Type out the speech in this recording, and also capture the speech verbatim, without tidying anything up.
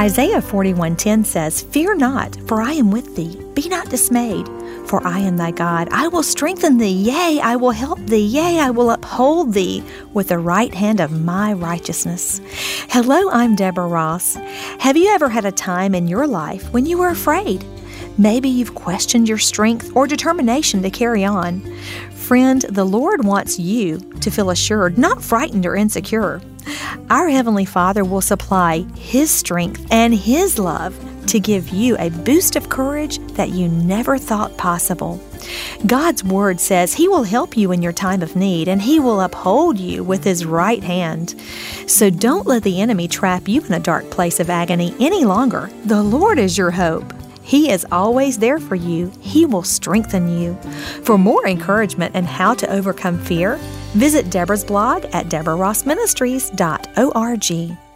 Isaiah forty-one ten says, "Fear not, for I am with thee. Be not dismayed, for I am thy God. I will strengthen thee, yea, I will help thee, yea, I will uphold thee with the right hand of my righteousness." Hello, I'm Deborah Ross. Have you ever had a time in your life when you were afraid? Maybe you've questioned your strength or determination to carry on. Friend, the Lord wants you to feel assured, not frightened or insecure. Our Heavenly Father will supply His strength and His love to give you a boost of courage that you never thought possible. God's Word says He will help you in your time of need, and He will uphold you with His right hand. So don't let the enemy trap you in a dark place of agony any longer. The Lord is your hope. He is always there for you. He will strengthen you. For more encouragement and how to overcome fear, visit Deborah's blog at deborah ross ministries dot org.